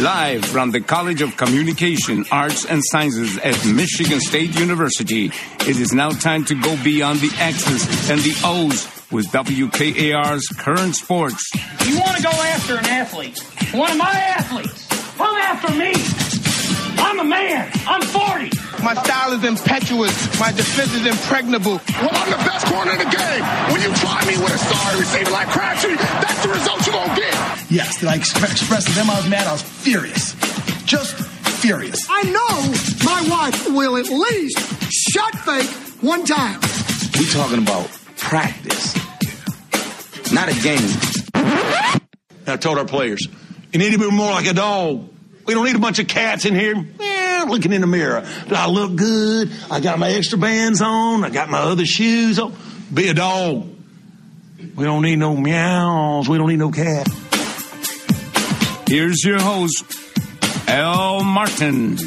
Live from the College of Communication, Arts, and Sciences at Michigan State University, it is now time to go beyond the X's and the O's with WKAR's Current Sports. You want to go after an athlete, one of my athletes, come after me. I'm a man. I'm 40. My style is impetuous. My defense is impregnable. Well, I'm the best corner in the game. When you try me with a star receiver like Crabtree, that's the result you're going to get. Yes, did I express to them I was mad? I was furious. Just furious. I know my wife will at least shot fake one time. We talking about practice, not a game. I told our players, you need to be more like a dog. We don't need a bunch of cats in here looking in the mirror. Do I look good? I got my extra bands on. I got my other shoes on. Be a dog. We don't need no meows. We don't need no cat. Here's your host, Al Martin.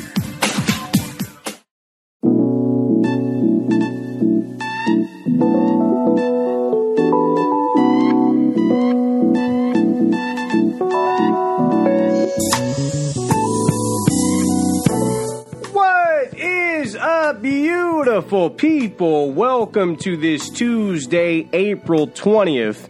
Beautiful people, welcome to this Tuesday, April 20th,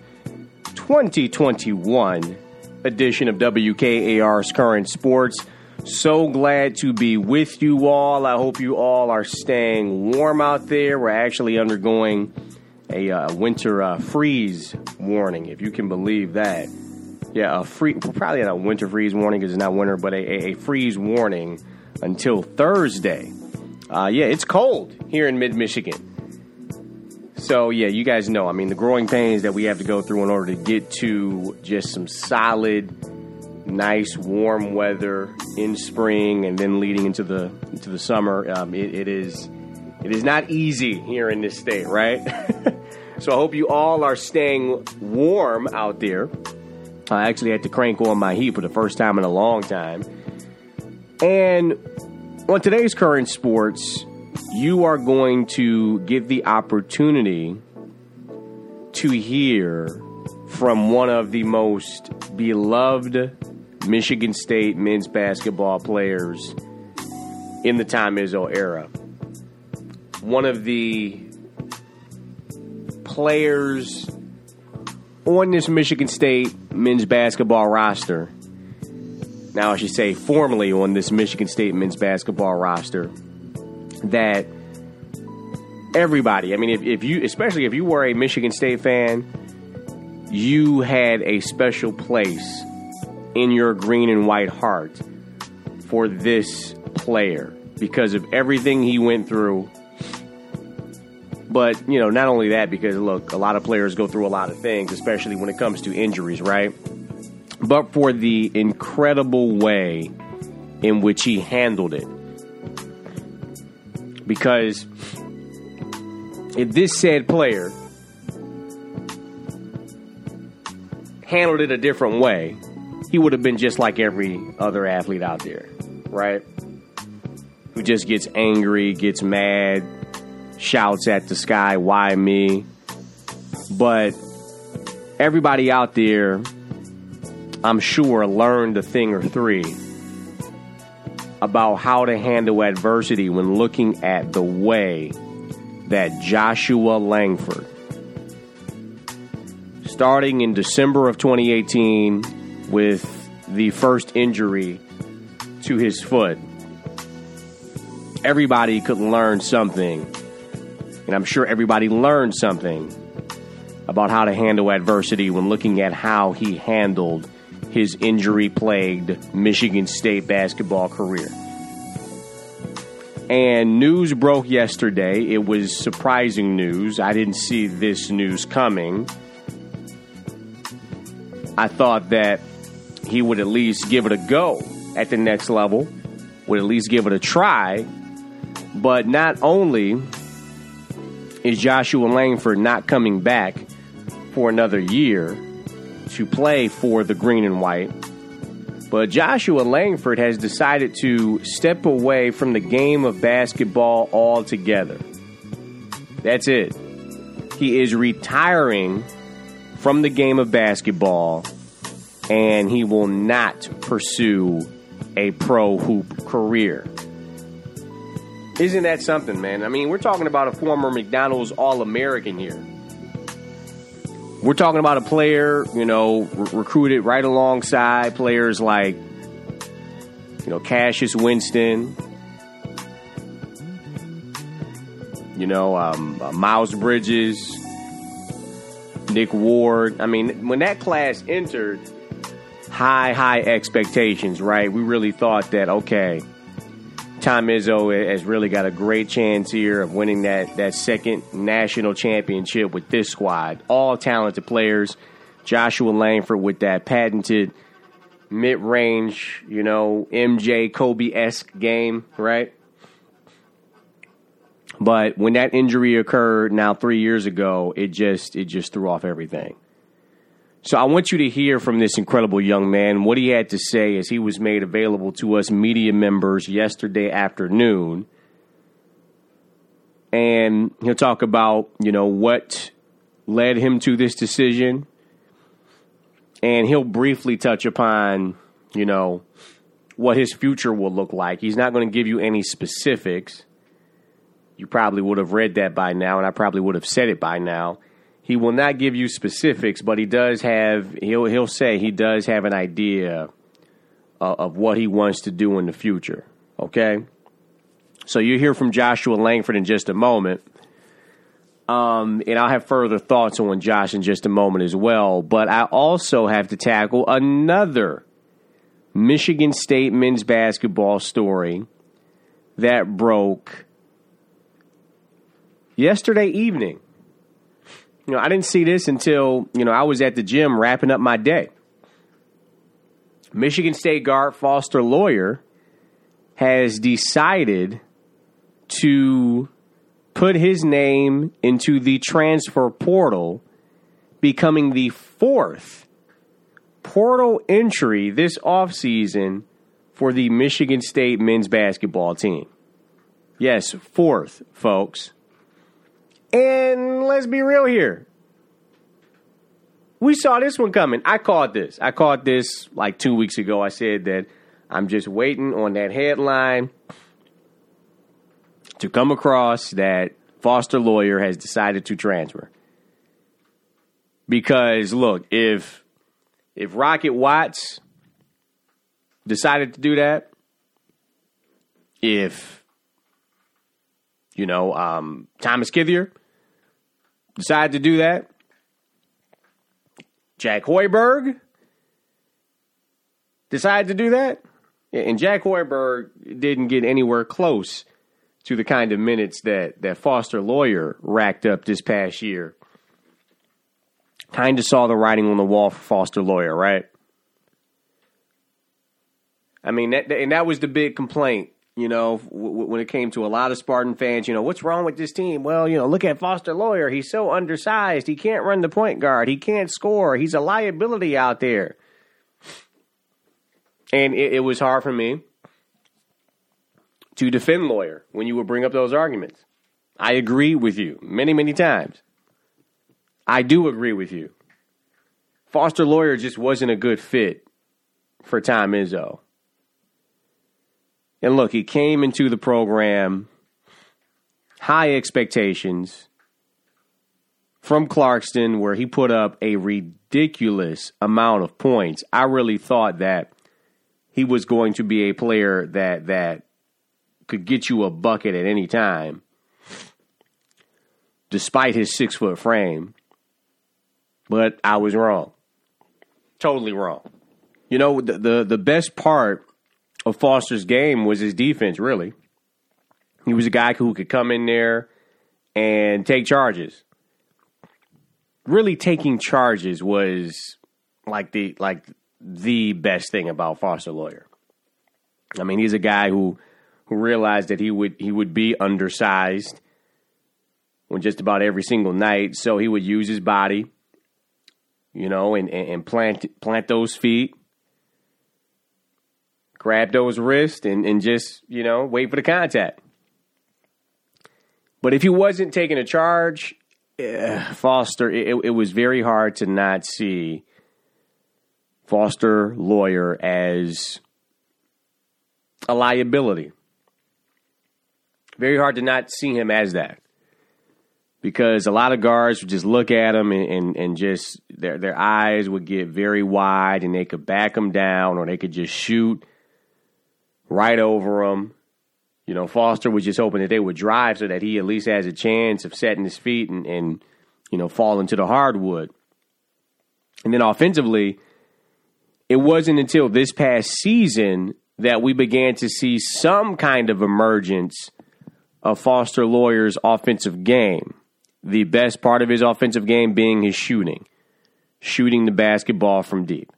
2021 edition of WKAR's Current Sports. So glad to be with you all. I hope you all are staying warm out there. We're actually undergoing a winter freeze warning, if you can believe that. Yeah, probably not a winter freeze warning because it's not winter, but a freeze warning until Thursday. Yeah, it's cold here in mid-Michigan. So, yeah, you guys know, I mean, the growing pains that we have to go through in order to get to just some solid, nice, warm weather in spring and then leading into the summer. It is not easy here in this state, right? So I hope you all are staying warm out there. I actually had to crank on my heat for the first time in a long time. And on today's Current Sports, you are going to get the opportunity to hear from one of the most beloved Michigan State men's basketball players in the Tom Izzo era. One of the players on this Michigan State men's basketball roster, now I should say formerly on this Michigan State men's basketball roster, that everybody, I mean, if you, especially if you were a Michigan State fan, you had a special place in your green and white heart for this player because of everything he went through. But, you know, not only that, because, look, a lot of players go through a lot of things, especially when it comes to injuries, right? But for the incredible way in which he handled it. Because if this said player handled it a different way, he would have been just like every other athlete out there, right? Who just gets angry, gets mad, shouts at the sky, why me? But everybody out there, I'm sure, learned a thing or three about how to handle adversity when looking at the way that Joshua Langford, starting in December of 2018 with the first injury to his foot, everybody could learn something. And I'm sure everybody learned something about how to handle adversity when looking at how he handled his injury-plagued Michigan State basketball career. And news broke yesterday. It was surprising news. I didn't see this news coming. I thought that he would at least give it a go at the next level, would at least give it a try. But not only is Joshua Langford not coming back for another year to play for the green and white, but Joshua Langford has decided to step away from the game of basketball altogether. That's it. He is retiring from the game of basketball, and he will not pursue a pro hoop career. Isn't that something, man? I mean, we're talking about a former McDonald's All-American here. We're talking about a player, recruited right alongside players like, Cassius Winston, Miles Bridges, Nick Ward. I mean, when that class entered, high expectations, right? We really thought that, okay, Tom Izzo has really got a great chance here of winning that second national championship with this squad. All talented players. Joshua Langford with that patented mid-range, MJ Kobe-esque game, right? But when that injury occurred now 3 years ago, it just threw off everything. So I want you to hear from this incredible young man what he had to say as he was made available to us media members yesterday afternoon. And he'll talk about, what led him to this decision. And he'll briefly touch upon, what his future will look like. He's not going to give you any specifics. You probably would have read that by now, and I probably would have said it by now. He will not give you specifics, but he does have, he'll say he does have an idea of what he wants to do in the future, okay? So you'll hear from Joshua Langford in just a moment. And I'll have further thoughts on Josh in just a moment as well. But I also have to tackle another Michigan State men's basketball story that broke yesterday evening. I didn't see this until, I was at the gym wrapping up my day. Michigan State guard Foster Loyer has decided to put his name into the transfer portal, becoming the fourth portal entry this offseason for the Michigan State men's basketball team. Yes, fourth, folks. And let's be real here. We saw this one coming. I caught this like 2 weeks ago. I said that I'm just waiting on that headline to come across that Foster Loyer has decided to transfer. Because, look, if Rocket Watts decided to do that, if, Thomas Kithier decided to do that, Jack Hoiberg decided to do that, and Jack Hoiberg didn't get anywhere close to the kind of minutes that Foster Loyer racked up this past year. Kind of saw the writing on the wall for Foster Loyer, right? I mean, that was the big complaint. When it came to a lot of Spartan fans, what's wrong with this team? Well, look at Foster Loyer. He's so undersized. He can't run the point guard. He can't score. He's a liability out there. And it was hard for me to defend Loyer when you would bring up those arguments. I agree with you many, many times. I do agree with you. Foster Loyer just wasn't a good fit for Tom Izzo. And look, he came into the program, high expectations from Clarkston, where he put up a ridiculous amount of points. I really thought that he was going to be a player that could get you a bucket at any time, despite his 6-foot frame. But I was wrong. Totally wrong. The best part of Foster's game was his defense, really. He was a guy who could come in there and take charges. Really taking charges was like the best thing about Foster Loyer. I mean, he's a guy who realized that he would be undersized on just about every single night, so he would use his body, and plant those feet, grab those wrists, and just, wait for the contact. But if he wasn't taking a charge, Foster, it was very hard to not see Foster Loyer as a liability. Very hard to not see him as that. Because a lot of guards would just look at him and just their eyes would get very wide and they could back him down or they could just shoot right over him. You know, Foster was just hoping that they would drive so that he at least has a chance of setting his feet and you know, falling to the hardwood. And then offensively, it wasn't until this past season that we began to see some kind of emergence of Foster Loyer's offensive game. The best part of his offensive game being his shooting the basketball from deep.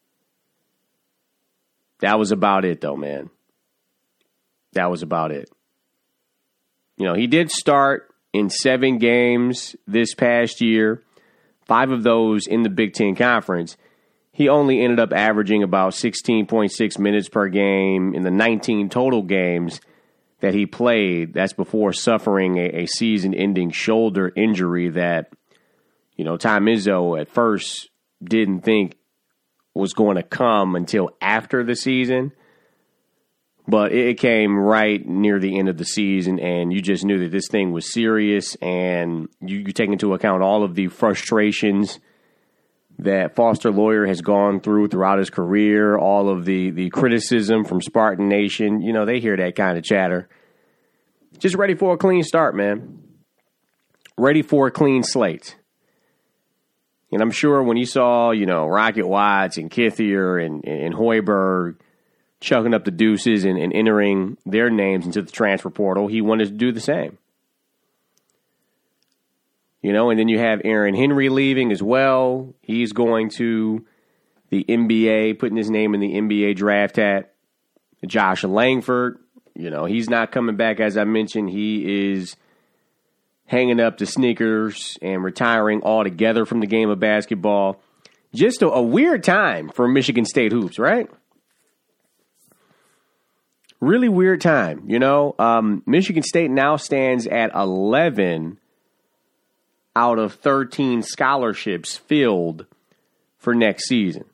That was about it, though, man. That was about it. You know, he did start in 7 games this past year, 5 of those in the Big Ten Conference. He only ended up averaging about 16.6 minutes per game in the 19 total games that he played. That's before suffering a season-ending shoulder injury that, you know, Tom Izzo at first didn't think was going to come until after the season. But it came right near the end of the season, and you just knew that this thing was serious, and you take into account all of the frustrations that Foster Loyer has gone throughout his career, all of the criticism from Spartan Nation. You know, they hear that kind of chatter. Just ready for a clean start, man. Ready for a clean slate. And I'm sure when he saw, you know, Rocket Watts and Kithier and Hoiberg chucking up the deuces and entering their names into the transfer portal, he wanted to do the same. You know, and then you have Aaron Henry leaving as well. He's going to the NBA, putting his name in the NBA draft hat. Josh Langford, you know, he's not coming back, as I mentioned. He is hanging up the sneakers and retiring altogether from the game of basketball. Just a weird time for Michigan State hoops, right? Really weird time, you know. Michigan State now stands at 11 out of 13 scholarships filled for next season.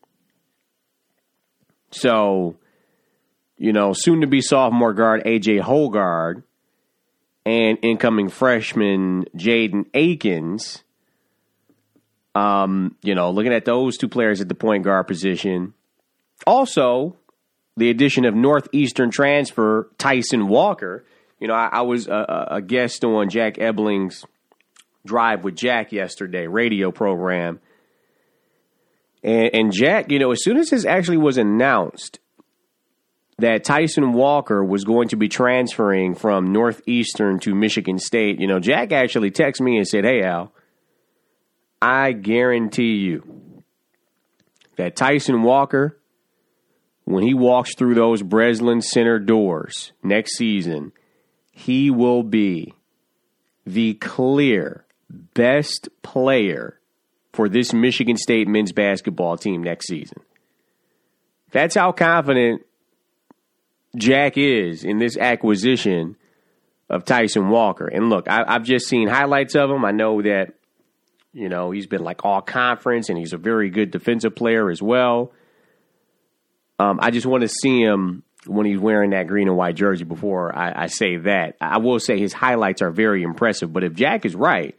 So, you know, soon-to-be sophomore guard A.J. Hoggard and incoming freshman Jaden Akins, you know, looking at those two players at the point guard position. Also, the addition of Northeastern transfer Tyson Walker. You know, I was a guest on Jack Ebling's Drive with Jack yesterday, radio program. And Jack, you know, as soon as this actually was announced that Tyson Walker was going to be transferring from Northeastern to Michigan State, you know, Jack actually texted me and said, "Hey, Al, I guarantee you that Tyson Walker, when he walks through those Breslin Center doors next season, he will be the clear best player for this Michigan State men's basketball team next season." That's how confident Jack is in this acquisition of Tyson Walker. And look, I've just seen highlights of him. I know that, you know, he's been like all conference and he's a very good defensive player as well. I just want to see him when he's wearing that green and white jersey before I say that. I will say his highlights are very impressive. But if Jack is right,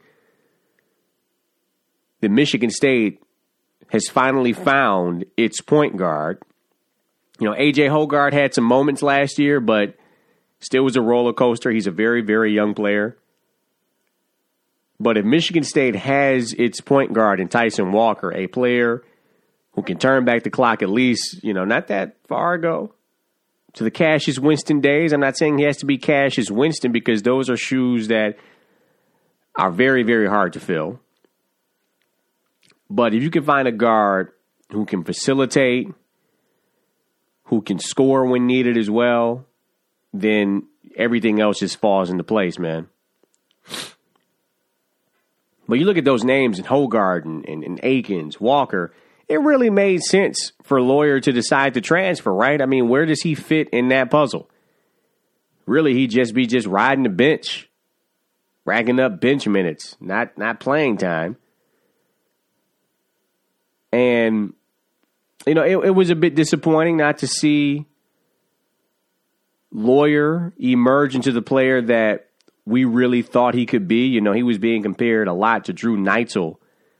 then Michigan State has finally found its point guard. You know, A.J. Hoggard had some moments last year, but still was a roller coaster. He's a very, very young player. But if Michigan State has its point guard in Tyson Walker, a player who can turn back the clock at least, you know, not that far ago, to the Cassius Winston days. I'm not saying he has to be Cassius Winston because those are shoes that are very, very hard to fill. But if you can find a guard who can facilitate, who can score when needed as well, then everything else just falls into place, man. But you look at those names, and Hoggard and Akins, Walker, it really made sense for Loyer to decide to transfer, right? I mean, where does he fit in that puzzle? Really, he'd just be riding the bench, racking up bench minutes, not playing time. And, you know, it was a bit disappointing not to see Lawyer emerge into the player that we really thought he could be. You know, he was being compared a lot to Drew Neitzel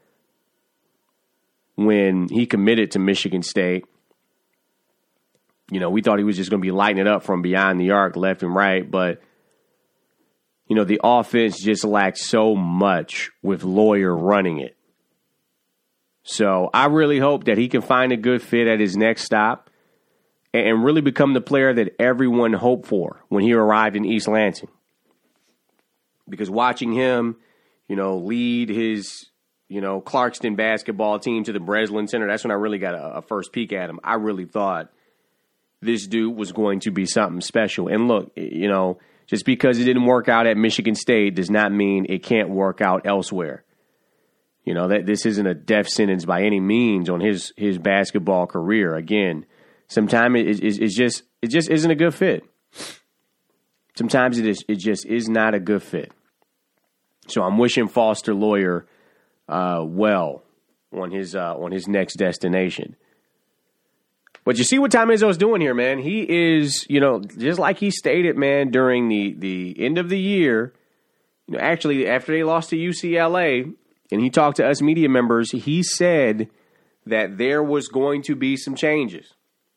when he committed to Michigan State. You know, we thought he was just going to be lighting it up from beyond the arc, left and right. But, you know, the offense just lacked so much with Lawyer running it. So I really hope that he can find a good fit at his next stop and really become the player that everyone hoped for when he arrived in East Lansing. Because watching him, you know, lead his, you know, Clarkston basketball team to the Breslin Center, that's when I really got a first peek at him. I really thought this dude was going to be something special. And look, you know, just because it didn't work out at Michigan State does not mean it can't work out elsewhere. You know, that this isn't a death sentence by any means on his basketball career. Again, sometimes it just isn't a good fit. Sometimes it just is not a good fit. So I'm wishing Foster Lawyer well on his next destination. But you see what Tom Izzo's doing here, man. He is, you know, just like he stated, man, during the end of the year. You know, actually, after they lost to UCLA, and he talked to us media members, he said that there was going to be some changes.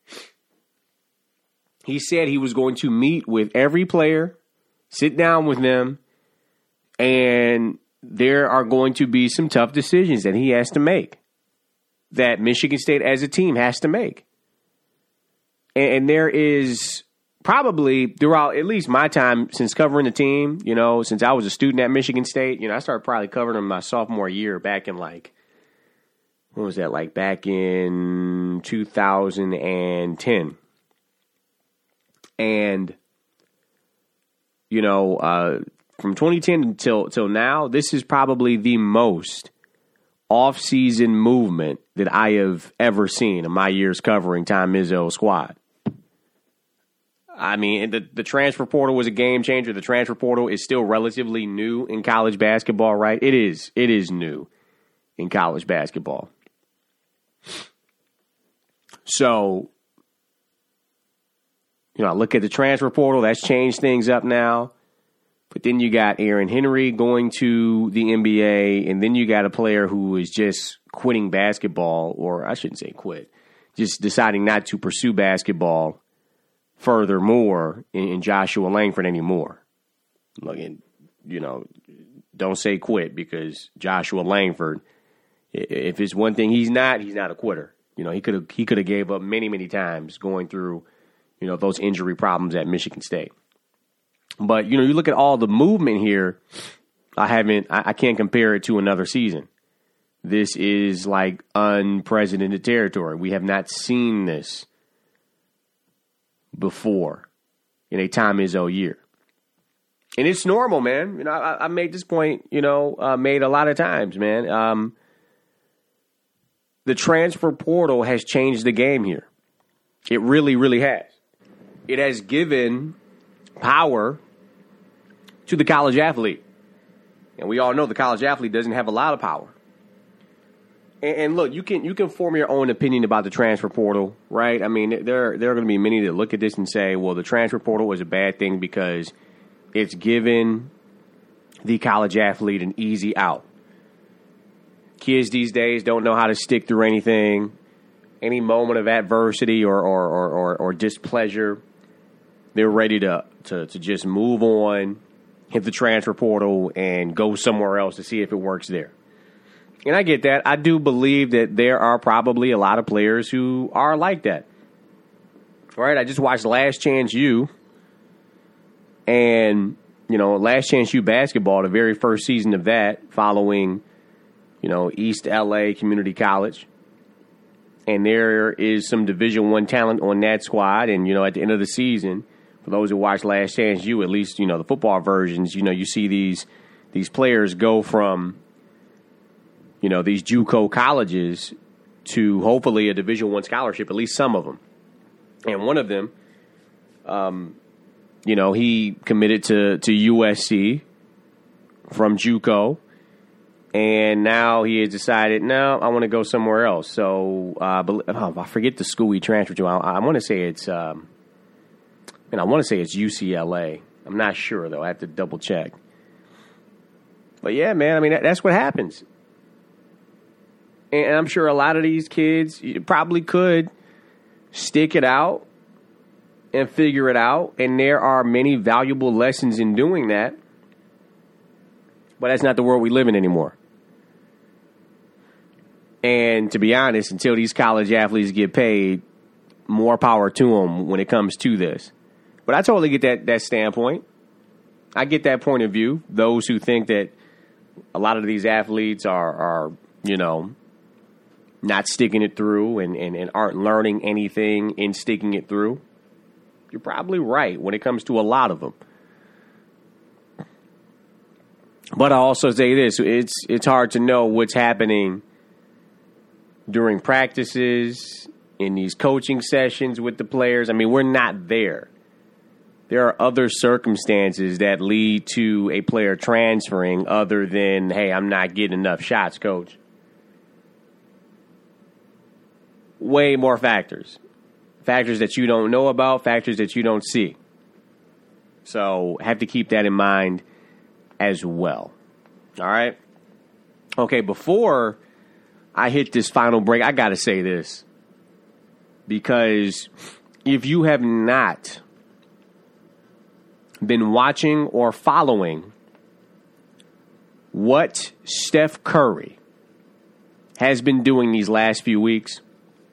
He said he was going to meet with every player, sit down with them, and there are going to be some tough decisions that he has to make, that Michigan State as a team has to make. And there is probably throughout at least my time since covering the team, you know, since I was a student at Michigan State, you know, I started probably covering them my sophomore year back in like, what was that, like back in 2010. And, you know, from 2010 until now, this is probably the most off-season movement that I have ever seen in my years covering Tom Izzo squad. I mean, the transfer portal was a game changer. The transfer portal is still relatively new in college basketball, right? It is new in college basketball. So, you know, I look at the transfer portal. That's changed things up now. But then you got Aaron Henry going to the NBA, and then you got a player who is just quitting basketball, or I shouldn't say quit, just deciding not to pursue basketball furthermore in Joshua Langford anymore. Look, you know, don't say quit, because Joshua Langford, if it's one thing he's not a quitter. You know, he could have gave up many times going through, you know, those injury problems at Michigan State. But, you know, you look at all the movement here, I can't compare it to another season. This is like unprecedented territory. We have not seen this before in a Tom Izzo year. And it's normal, man. You know, I made this point, you know, made a lot of times, man. The transfer portal has changed the game here. It really, really has. It has given power to the college athlete. And we all know the college athlete doesn't have a lot of power. And look, you can form your own opinion about the transfer portal, right? I mean, there are going to be many that look at this and say, well, the transfer portal was a bad thing because it's given the college athlete an easy out. Kids these days don't know how to stick through anything. Any moment of adversity or displeasure, they're ready to just move on, hit the transfer portal, and go somewhere else to see if it works there. And I get that. I do believe that there are probably a lot of players who are like that. Right? I just watched Last Chance U. And, you know, Last Chance U basketball, the very first season of that, following, you know, East LA Community College. And there is some Division I talent on that squad. And, you know, at the end of the season, for those who watch Last Chance U, at least, you know, the football versions, you know, you see these players go from, you know, these JUCO colleges to hopefully a Division I scholarship, at least some of them. And one of them, you know, he committed to USC from JUCO. And now he has decided, no, I want to go somewhere else. So I forget the school he transferred to. I want to say it's And I want to say it's UCLA. I'm not sure, though. I have to double check. But, yeah, man, I mean, that's what happens. And I'm sure a lot of these kids probably could stick it out and figure it out. And there are many valuable lessons in doing that. But that's not the world we live in anymore. And to be honest, until these college athletes get paid, more power to them when it comes to this. But I totally get that standpoint. I get that point of view. Those who think that a lot of these athletes are not sticking it through and aren't learning anything in sticking it through. You're probably right when it comes to a lot of them. But I also say this, it's hard to know what's happening during practices, in these coaching sessions with the players. I mean, we're not there. There are other circumstances that lead to a player transferring other than, hey, I'm not getting enough shots, coach. Way more factors. Factors that you don't know about, factors that you don't see. So have to keep that in mind as well. All right? Okay, before I hit this final break, I got to say this. Because if you have not been watching or following what Steph Curry has been doing these last few weeks,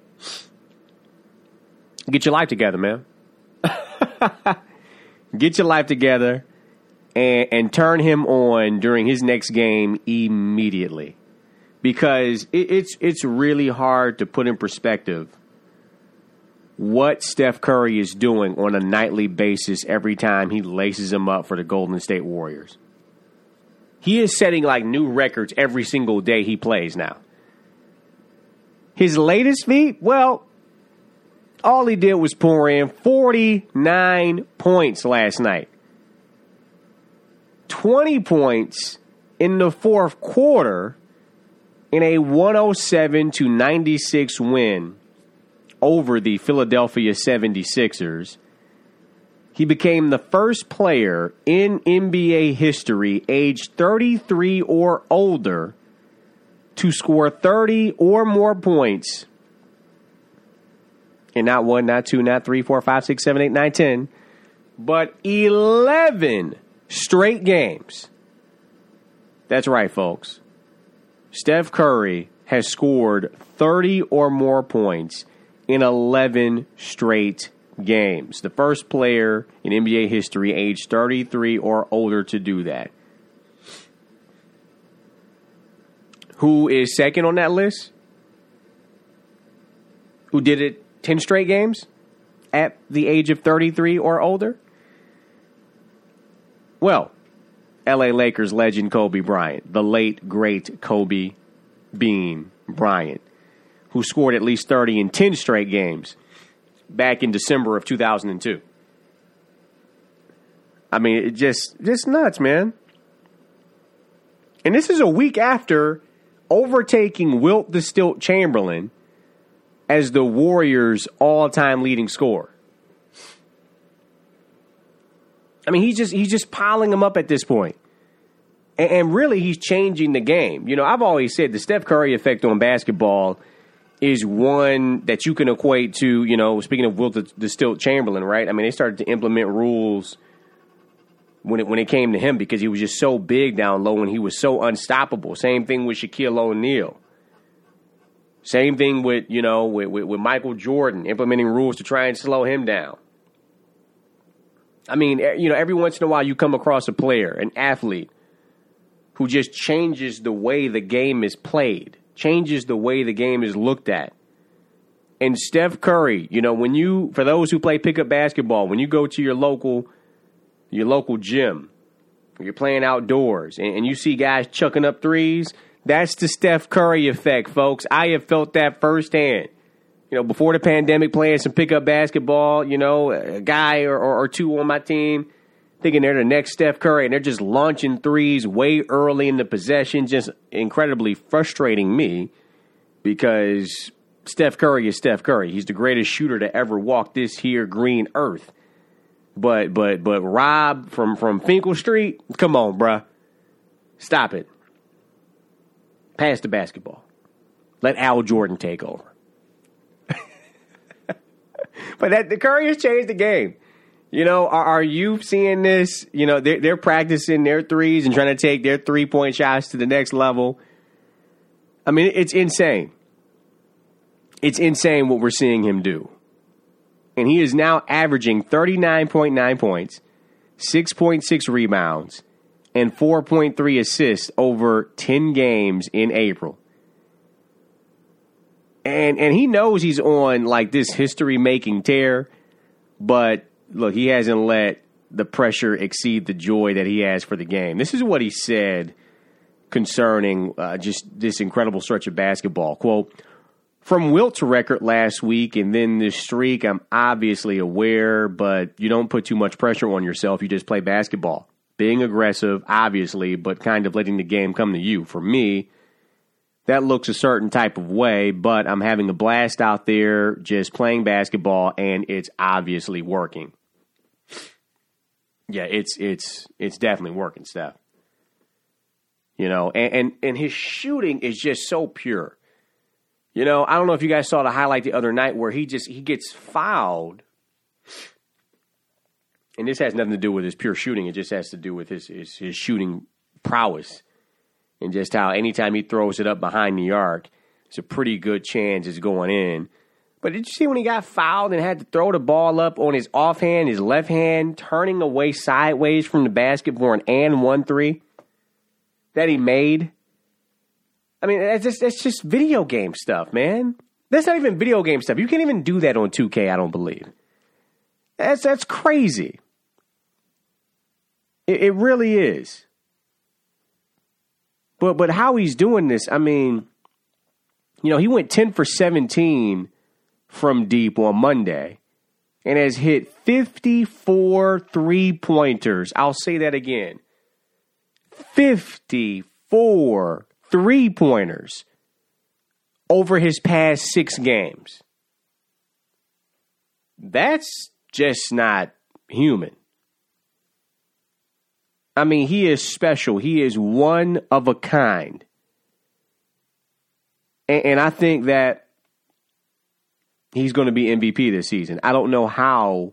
get your life together, man. Get your life together and turn him on during his next game immediately. Because it's really hard to put in perspective what Steph Curry is doing on a nightly basis every time he laces them up for the Golden State Warriors. He is setting like new records every single day he plays now. His latest feat, well, all he did was pour in 49 points last night. 20 points in the fourth quarter in a 107-96 win over the Philadelphia 76ers. He became the first player in NBA history aged 33 or older to score 30 or more points in not 1, not 2, not 3, 4, 5, 6, 7, 8, 9, 10, but 11 straight games. That's right, folks. Steph Curry has scored 30 or more points in 11 straight games. The first player in NBA history aged 33 or older to do that. Who is second on that list? Who did it 10 straight games at the age of 33 or older? Well, LA Lakers legend Kobe Bryant, the late, great Kobe Bean Bryant, who scored at least 30 in 10 straight games back in December of 2002. I mean, it just nuts, man. And this is a week after overtaking Wilt the Stilt Chamberlain as the Warriors' all-time leading scorer. I mean, he's just piling them up at this point. And really, he's changing the game. You know, I've always said the Steph Curry effect on basketball is one that you can equate to, you know, speaking of Wilt the Stilt Chamberlain, right? I mean, they started to implement rules when it came to him because he was just so big down low and he was so unstoppable. Same thing with Shaquille O'Neal. Same thing with, you know, with Michael Jordan, implementing rules to try and slow him down. I mean, you know, every once in a while you come across a player, an athlete, who just changes the way the game is played, changes the way the game is looked at. And Steph Curry, you know, for those who play pickup basketball, when you go to your local gym, or you're playing outdoors, and you see guys chucking up threes, that's the Steph Curry effect, folks. I have felt that firsthand. You know, before the pandemic, playing some pickup basketball, you know, a guy or two on my team thinking they're the next Steph Curry, and they're just launching threes way early in the possession, just incredibly frustrating me because Steph Curry is Steph Curry. He's the greatest shooter to ever walk this here green earth. But Rob from Finkel Street, come on, bruh. Stop it. Pass the basketball. Let Al Jordan take over. But the Curry has changed the game. You know, are you seeing this? You know, they're practicing their threes and trying to take their 3-point shots to the next level. I mean, it's insane. It's insane what we're seeing him do. And he is now averaging 39.9 points, 6.6 rebounds, and 4.3 assists over 10 games in April. And he knows he's on like this history-making tear, but look, he hasn't let the pressure exceed the joy that he has for the game. This is what he said concerning just this incredible stretch of basketball. Quote, "From wilt to record last week and then this streak, I'm obviously aware, but you don't put too much pressure on yourself. You just play basketball. Being aggressive, obviously, but kind of letting the game come to you. For me, that looks a certain type of way, but I'm having a blast out there just playing basketball, and it's obviously working." Yeah, it's definitely working, Steph. You know, and his shooting is just so pure. You know, I don't know if you guys saw the highlight the other night where he gets fouled. And this has nothing to do with his pure shooting. It just has to do with his shooting prowess. And just how anytime he throws it up behind the arc, it's a pretty good chance it's going in. But did you see when he got fouled and had to throw the ball up on his offhand, his left hand, turning away sideways from the basket for an and 1-3 that he made? I mean, that's just video game stuff, man. That's not even video game stuff. You can't even do that on 2K, I don't believe. That's crazy. It really is. But how he's doing this, I mean, you know, he went 10 for 17 from deep on Monday and has hit 54 3-pointers. I'll say that again. 54 3-pointers over his past 6 games. That's just not human. I mean, he is special. He is one of a kind. And I think that he's going to be MVP this season. I don't know how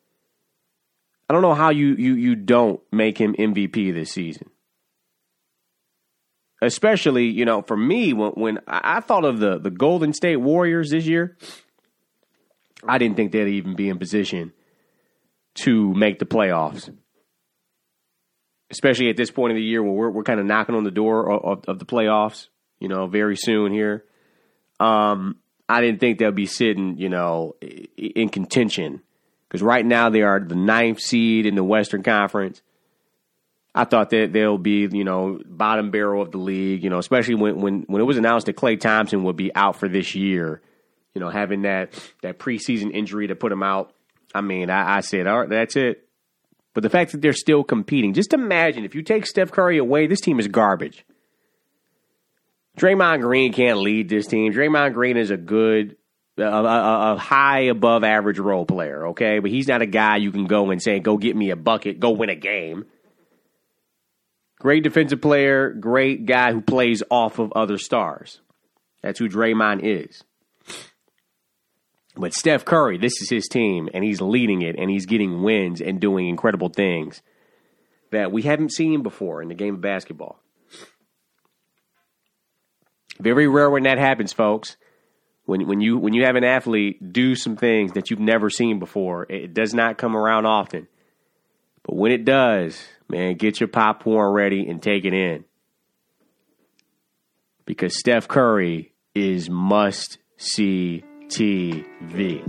you don't make him MVP this season. Especially, you know, for me, when I thought of the Golden State Warriors this year, I didn't think they'd even be in position to make the playoffs. Especially at this point of the year where we're kind of knocking on the door of the playoffs, you know, very soon here. I didn't think they'll be sitting, you know, in contention. Because right now they are the 9th seed in the Western Conference. I thought that they'll be, you know, bottom barrel of the league, you know, especially when it was announced that Klay Thompson would be out for this year, you know, having that preseason injury to put him out. I mean, I said, all right, that's it. But the fact that they're still competing, just imagine if you take Steph Curry away, this team is garbage. Draymond Green can't lead this team. Draymond Green is a high above average role player, okay? But he's not a guy you can go and say, go get me a bucket, go win a game. Great defensive player, great guy who plays off of other stars. That's who Draymond is. But Steph Curry, this is his team, and he's leading it, and he's getting wins and doing incredible things that we haven't seen before in the game of basketball. Very rare when that happens, folks. When you have an athlete do some things that you've never seen before, it does not come around often. But when it does, man, get your popcorn ready and take it in. Because Steph Curry is must-see TV.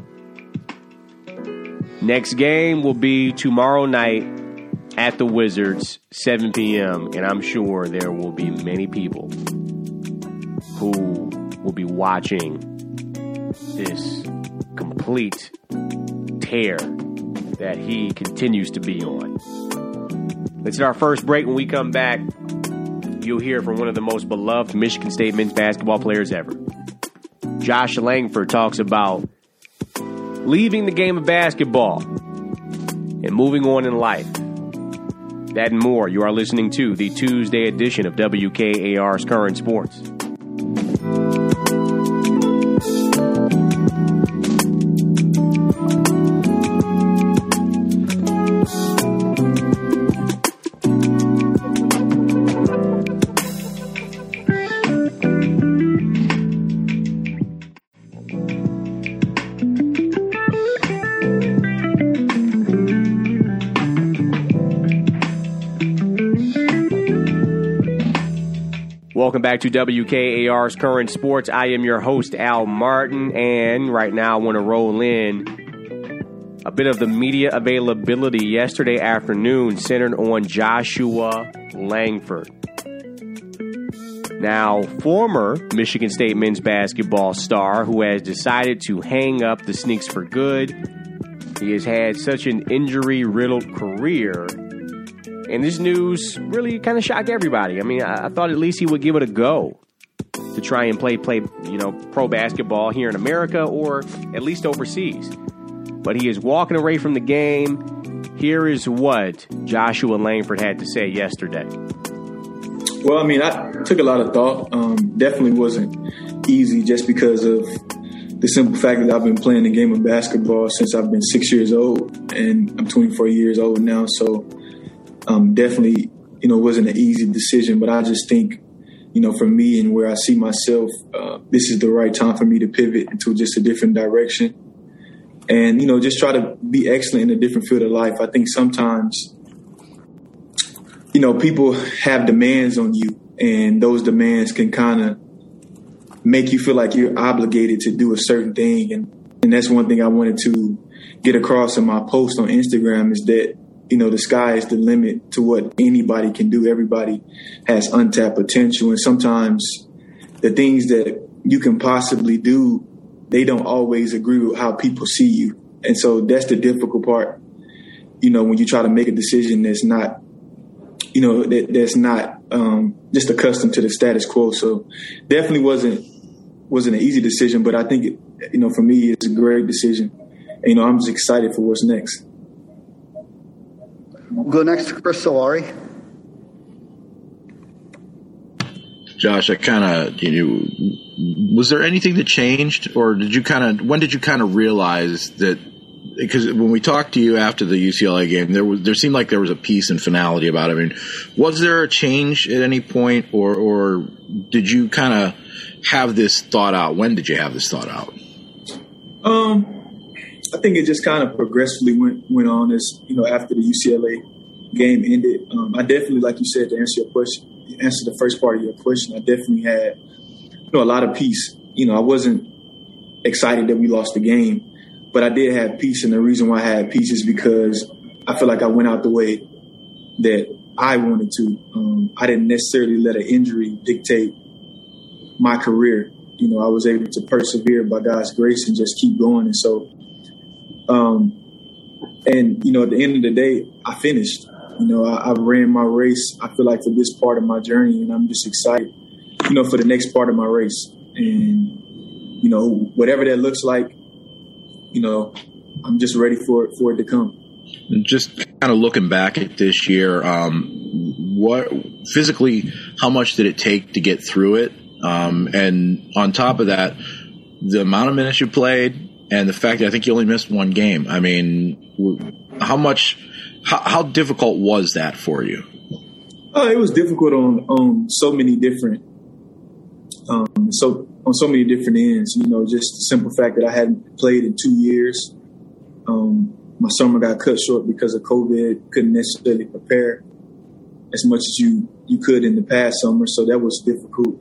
Next game will be tomorrow night at the Wizards, 7 p.m. And I'm sure there will be many people who will be watching this complete tear that he continues to be on. Let's hit our first break. When we come back, you'll hear from one of the most beloved Michigan State men's basketball players ever. Josh Langford talks about leaving the game of basketball and moving on in life. That and more. You are listening to the Tuesday edition of WKAR's Current Sports. Welcome back to WKAR's Current Sports. I am your host, Al Martin, and right now I want to roll in a bit of the media availability yesterday afternoon centered on Joshua Langford. Now, former Michigan State men's basketball star who has decided to hang up the Sneaks for good. He has had such an injury-riddled career. And this news really kind of shocked everybody. I mean, I thought at least he would give it a go to try and play, pro basketball here in America or at least overseas. But he is walking away from the game. Here is what Joshua Langford had to say yesterday. Well, I mean, I took a lot of thought. Definitely wasn't easy just because of the simple fact that I've been playing the game of basketball since I've been 6 years old, and I'm 24 years old now. So definitely, wasn't an easy decision, but I just think, for me and where I see myself, this is the right time for me to pivot into just a different direction and, just try to be excellent in a different field of life. I think sometimes, people have demands on you, and those demands can kind of make you feel like you're obligated to do a certain thing. And that's one thing I wanted to get across in my post on Instagram is that, the sky is the limit to what anybody can do. Everybody has untapped potential. And sometimes the things that you can possibly do, they don't always agree with how people see you. And so that's the difficult part, when you try to make a decision that's not, that's not just accustomed to the status quo. So definitely wasn't an easy decision, but I think, for me, it's a great decision. And, I'm just excited for what's next. We'll go next to Chris Solari. Josh, was there anything that changed, or when did you kind of realize that? Because when we talked to you after the UCLA game, there seemed like there was a peace and finality about it. I mean, was there a change at any point, or did you kind of have this thought out? When did you have this thought out? I think it just kind of progressively went on as, after the UCLA game ended. I definitely, like you said, to answer the first part of your question, I definitely had, a lot of peace. I wasn't excited that we lost the game, but I did have peace. And the reason why I had peace is because I feel like I went out the way that I wanted to. I didn't necessarily let an injury dictate my career. I was able to persevere by God's grace and just keep going. And so, at the end of the day, I finished. I ran my race, I feel like, for this part of my journey, and I'm just excited, for the next part of my race. And, whatever that looks like, I'm just ready for it to come. And just kind of looking back at this year, what physically, how much did it take to get through it? And on top of that, the amount of minutes you played and the fact that I think you only missed one game. I mean, how difficult was that for you? It was difficult on so many different, on so many different ends. Just the simple fact that I hadn't played in 2 years. My summer got cut short because of COVID. Couldn't necessarily prepare as much as you could in the past summer, so that was difficult.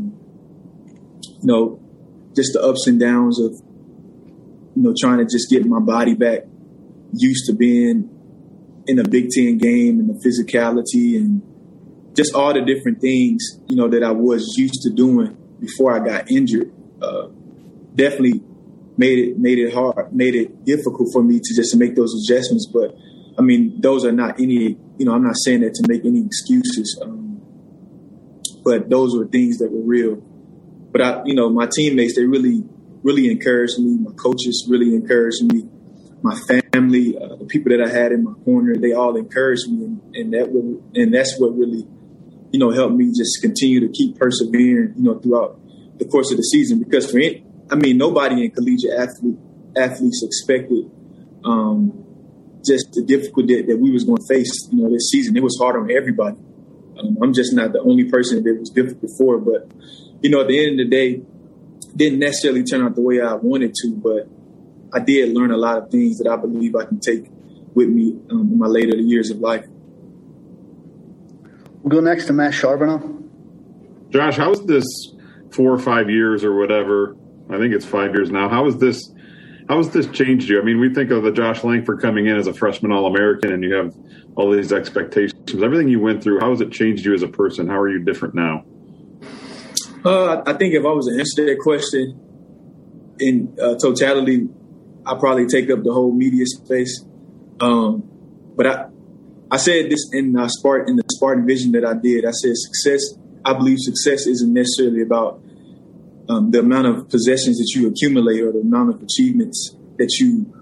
Just the ups and downs of, trying to just get my body back used to being in a Big Ten game and the physicality and just all the different things, that I was used to doing before I got injured. Definitely made it hard, made it difficult for me to make those adjustments. But I mean, those are not any, I'm not saying that to make any excuses. But those were things that were real. But my teammates, they really, really encouraged me. My coaches really encouraged me. my family, the people that I had in my corner, they all encouraged me, and that's what really, helped me just continue to keep persevering, throughout the course of the season. Because nobody in collegiate athletes expected just the difficulty that we was going to face, this season. It was hard on everybody. I'm just not the only person that it was difficult for, but at the end of the day, didn't necessarily turn out the way I wanted to, but I did learn a lot of things that I believe I can take with me in my later years of life. We'll go next to Matt Charbonneau. Josh, how was this 4 or 5 years or whatever? I think it's 5 years now. How has this changed you? I mean, we think of the Josh Langford coming in as a freshman All-American, and you have all these expectations. Everything you went through, how has it changed you as a person? How are you different now? I think if I was to answer that question in totality, I'd probably take up the whole media space. But I said this in the Spartan Vision that I did. I said I believe success isn't necessarily about the amount of possessions that you accumulate or the amount of achievements that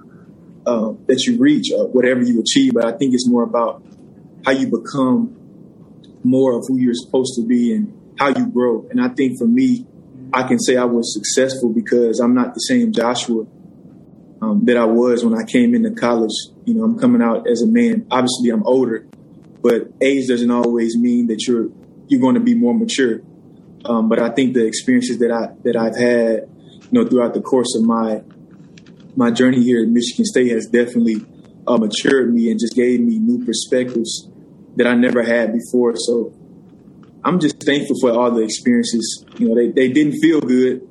you reach or whatever you achieve. But I think it's more about how you become more of who you're supposed to be and how you grow. And I think for me, I can say I was successful because I'm not the same Joshua that I was when I came into college. I'm coming out as a man. Obviously, I'm older, but age doesn't always mean that you're going to be more mature. But I think the experiences that I've had, throughout the course of my journey here at Michigan State has definitely matured me and just gave me new perspectives that I never had before. So I'm just thankful for all the experiences. They didn't feel good,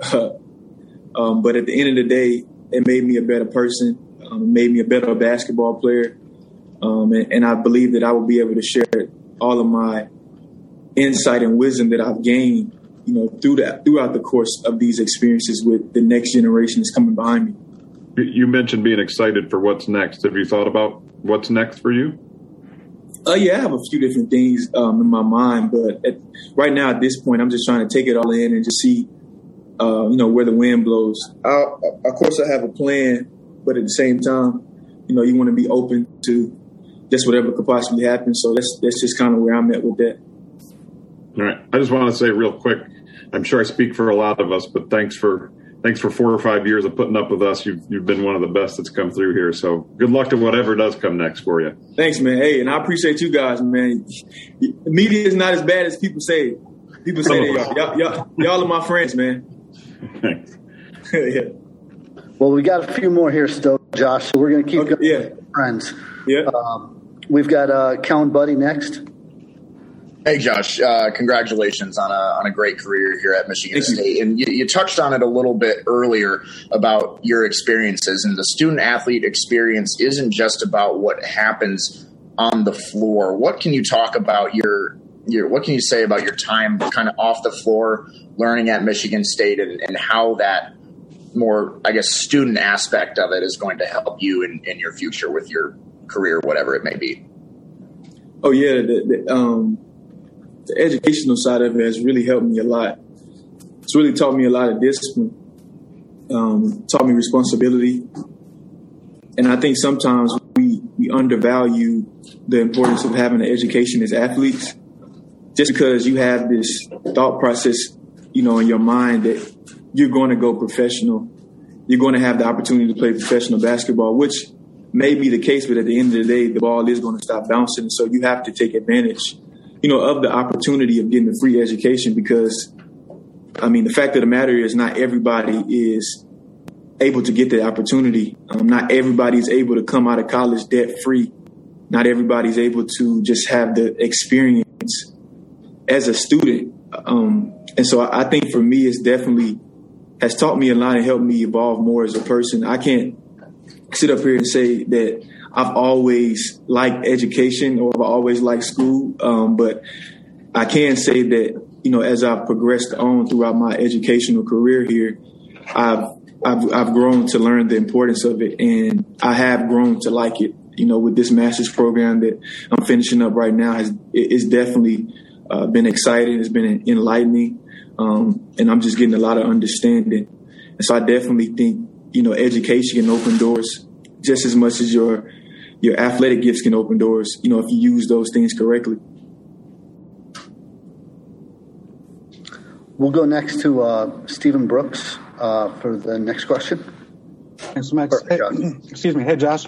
but at the end of the day, it made me a better person, made me a better basketball player, and I believe that I will be able to share all of my insight and wisdom that I've gained, throughout the course of these experiences with the next generation that's coming behind me. You mentioned being excited for what's next. Have you thought about what's next for you? Yeah, I have a few different things in my mind, but right now at this point, I'm just trying to take it all in and just see, where the wind blows. Of course, I have a plan, but at the same time, you want to be open to just whatever could possibly happen. So that's just kind of where I'm at with that. All right. I just want to say real quick, I'm sure I speak for a lot of us, but thanks for 4 or 5 years of putting up with us. You've been one of the best that's come through here. So good luck to whatever does come next for you. Thanks, man. Hey, and I appreciate you guys, man. The media is not as bad as people say. People say y'all are my friends, man. Thanks. Yeah. Well, we got a few more here still, Josh. So we're going to keep going. Yeah. Friends. Yeah. We've got Kellen Buddy next. Hey, Josh, congratulations on a great career here at Michigan State. And you touched on it a little bit earlier about your experiences. And the student-athlete experience isn't just about what happens on the floor. What can you talk about what can you say about your time kind of off the floor, learning at Michigan State, and how that more, I guess, student aspect of it is going to help you in your future with your career, whatever it may be? Oh, yeah. The educational side of it has really helped me a lot. It's really taught me a lot of discipline, taught me responsibility. And I think sometimes we undervalue the importance of having an education as athletes just because you have this thought process, in your mind that you're going to go professional. You're going to have the opportunity to play professional basketball, which may be the case, but at the end of the day, the ball is going to stop bouncing. And so you have to take advantage of the opportunity of getting a free education because, the fact of the matter is not everybody is able to get the opportunity. Not everybody is able to come out of college debt-free. Not everybody is able to just have the experience as a student. And so I think for me, it's definitely has taught me a lot and helped me evolve more as a person. I can't sit up here and say that I've always liked education or I've always liked school. But I can say that, as I've progressed on throughout my educational career here, I've grown to learn the importance of it, and I have grown to like it. With this master's program that I'm finishing up right now, it's definitely been exciting. It's been enlightening, and I'm just getting a lot of understanding. And so I definitely think, education can open doors just as much as your athletic gifts can open doors, if you use those things correctly. We'll go next to Stephen Brooks for the next question. Thanks, Max. Excuse me. Hey, Josh.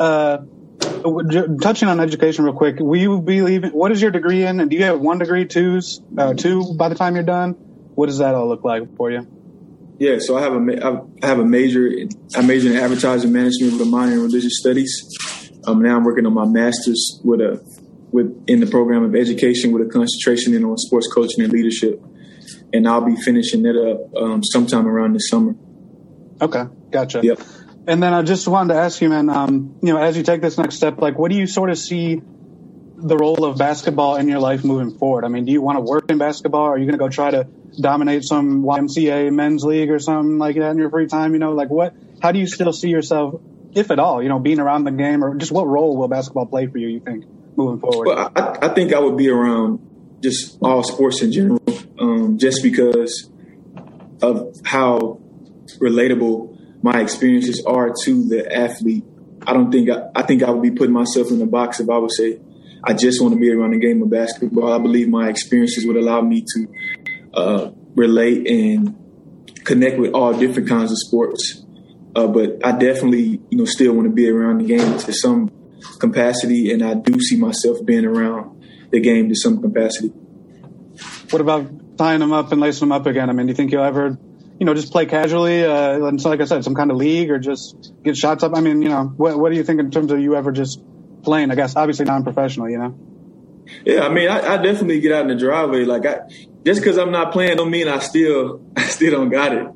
Touching on education real quick, will you be leaving? What is your degree in? And do you have 1 degree, two by the time you're done? What does that all look like for you? Yeah, so I have a major. I major in advertising management with a minor in religious studies. Now I'm working on my master's in the program of education with a concentration on sports coaching and leadership, and I'll be finishing that up sometime around this summer. Okay, gotcha. Yep. And then I just wanted to ask you, man, as you take this next step, like, what do you sort of see the role of basketball in your life moving forward? I mean, do you want to work in basketball? Are you going to go try to dominate some YMCA men's league or something like that in your free time? How do you still see yourself, if at all, being around the game, or just what role will basketball play for you think, moving forward? Well, I think I would be around just all sports in general, just because of how relatable my experiences are to the athlete. I think I would be putting myself in the box if I would say I just want to be around the game of basketball. I believe my experiences would allow me to relate and connect with all different kinds of sports. But I definitely, still want to be around the game to some capacity, and I do see myself being around the game to some capacity. What about tying them up and lacing them up again? I mean, do you think you'll ever, just play casually, and so like I said, some kind of league, or just get shots up? I mean, what do you think in terms of you ever just playing, I guess, obviously non-professional, Yeah, I mean, I definitely get out in the driveway. Just because I'm not playing don't mean I still don't got it.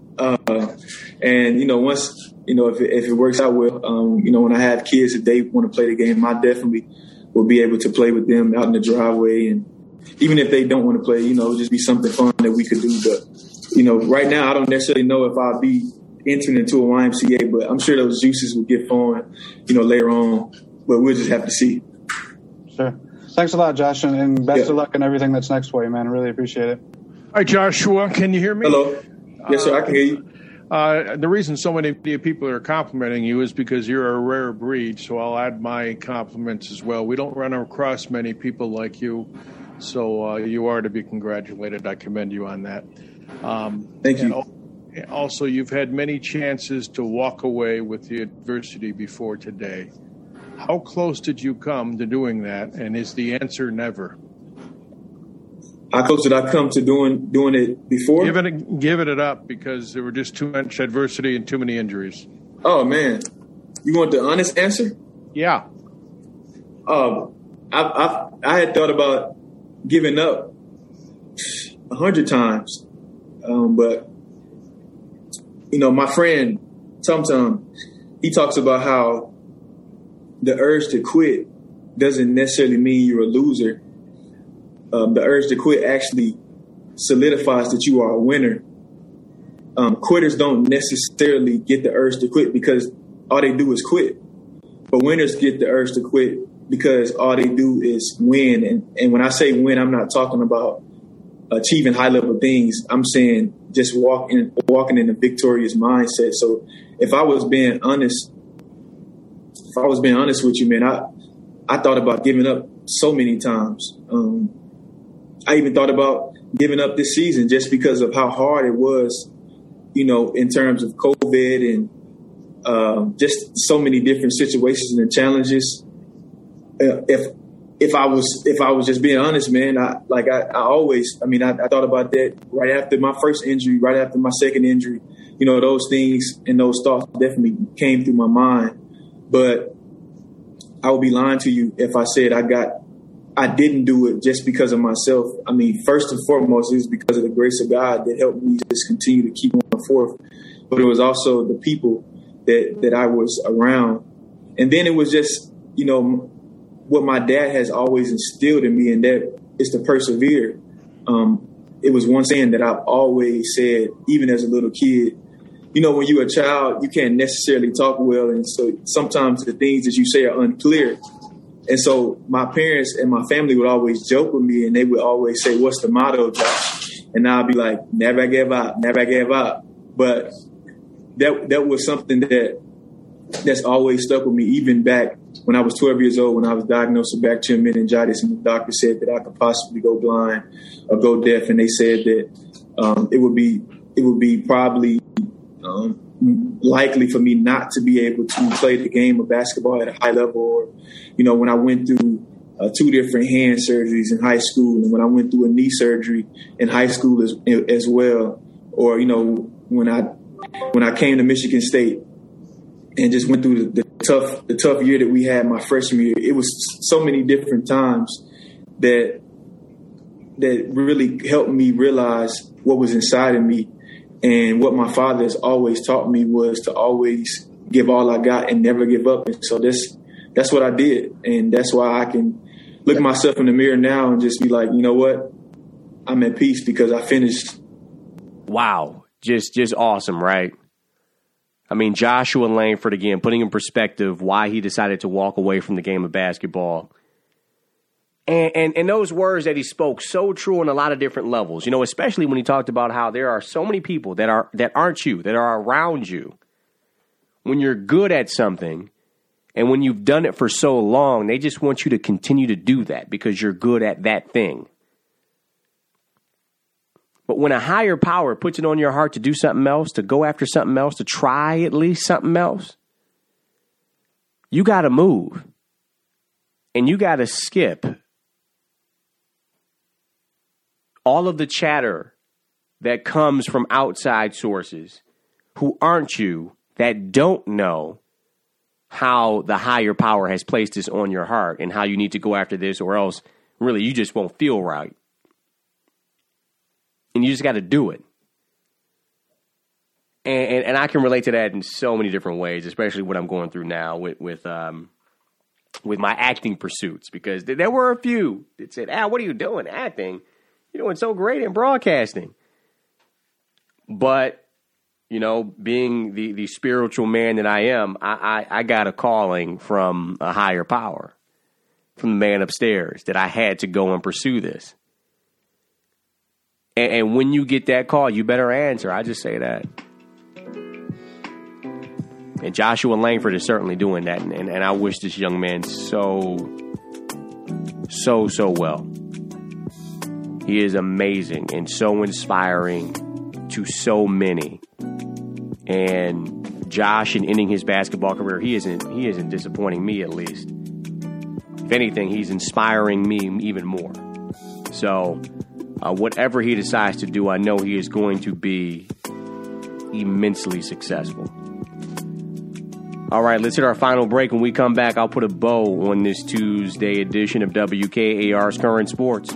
And, once, if it works out well, when I have kids that they want to play the game, I definitely will be able to play with them out in the driveway. And even if they don't want to play, just be something fun that we could do. But, right now, I don't necessarily know if I'll be entering into a YMCA, but I'm sure those juices will get flowing, later on. But we'll just have to see. Sure. Thanks a lot, Josh, and best of luck in everything that's next for you, man. I really appreciate it. Hi, Joshua. Can you hear me? Hello. Yes, sir. I can hear you. The reason so many people are complimenting you is because you're a rare breed, so I'll add my compliments as well. We don't run across many people like you, so you are to be congratulated. I commend you on that. Thank you. Also, you've had many chances to walk away with the adversity before today. How close did you come to doing that, and is the answer never? How close did I come to doing it before? Give it up, because there were just too much adversity and too many injuries. Oh, man. You want the honest answer? Yeah. I had thought about giving up 100 times. But, my friend, Tum Tum, he talks about how the urge to quit doesn't necessarily mean you're a loser. The urge to quit actually solidifies that you are a winner. Quitters don't necessarily get the urge to quit because all they do is quit. But winners get the urge to quit because all they do is win. And when I say win, I'm not talking about achieving high-level things. I'm saying just walking in a victorious mindset. So if I was being honest with you, man, I thought about giving up so many times. I even thought about giving up this season just because of how hard it was, in terms of COVID and just so many different situations and challenges. If I was just being honest, man, I thought about that right after my first injury, right after my second injury. Those things and those thoughts definitely came through my mind. But I would be lying to you if I said I didn't do it just because of myself. I mean, first and foremost, it was because of the grace of God that helped me just continue to keep going forth. But it was also the people that I was around. And then it was just, what my dad has always instilled in me, and that is to persevere. It was one saying that I've always said, even as a little kid. When you're a child, you can't necessarily talk well. And so sometimes the things that you say are unclear. And so my parents and my family would always joke with me, and they would always say, "What's the motto, Josh?" And I'd be like, "Never give up, never give up." But that was something that that's always stuck with me, even back when I was 12 years old, when I was diagnosed with bacterial meningitis, and the doctor said that I could possibly go blind or go deaf, and they said that it would be probably likely for me not to be able to play the game of basketball at a high level. Or, when I went through 2 different hand surgeries in high school, and when I went through a knee surgery in high school as well, or when I came to Michigan State and just went through the tough year that we had my freshman year. It was so many different times that really helped me realize what was inside of me. And what my father has always taught me was to always give all I got and never give up. And so that's what I did. And that's why I can look at myself in the mirror now and just be like, you know what? I'm at peace because I finished. Wow. Just awesome, right? I mean, Joshua Langford, again, putting in perspective why he decided to walk away from the game of basketball. And those words that he spoke, so true on a lot of different levels, especially when he talked about how there are so many people that aren't you, that are around you. When you're good at something and when you've done it for so long, they just want you to continue to do that because you're good at that thing. But when a higher power puts it on your heart to do something else, to go after something else, to try at least something else, you got to move. And you got to skip all of the chatter that comes from outside sources who aren't you, that don't know how the higher power has placed this on your heart and how you need to go after this, or else really you just won't feel right. And you just got to do it. And I can relate to that in so many different ways, especially what I'm going through now with my acting pursuits, because there were a few that said, what are you doing acting? You're doing so great in broadcasting. But, being the spiritual man that I am, I got a calling from a higher power, from the man upstairs, that I had to go and pursue this. And when you get that call, you better answer. I just say that. And Joshua Langford is certainly doing that. And I wish this young man so well. He is amazing and so inspiring to so many. And Josh, in ending his basketball career, he isn't disappointing me, at least. If anything, he's inspiring me even more. So whatever he decides to do, I know he is going to be immensely successful. All right, let's hit our final break. When we come back, I'll put a bow on this Tuesday edition of WKAR's Current Sports.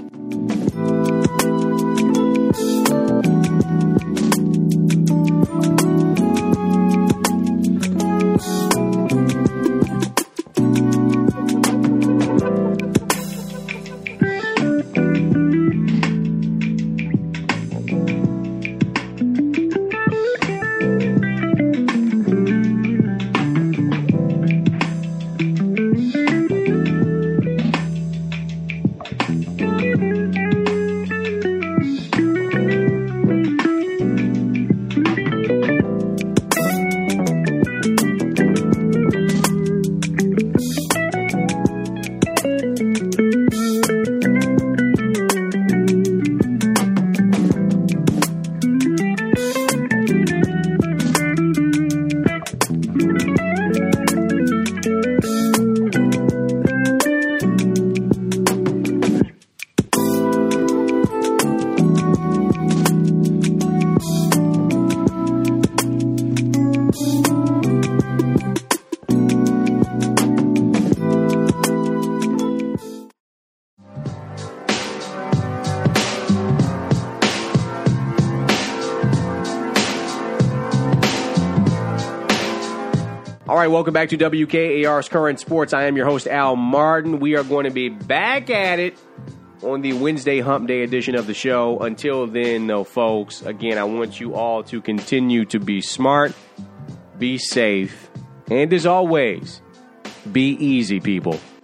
All right, welcome back to WKAR's Current Sports. I am your host, Al Martin. We are going to be back at it on the Wednesday Hump Day edition of the show. Until then, though, folks, again, I want you all to continue to be smart, be safe, and as always, be easy, people.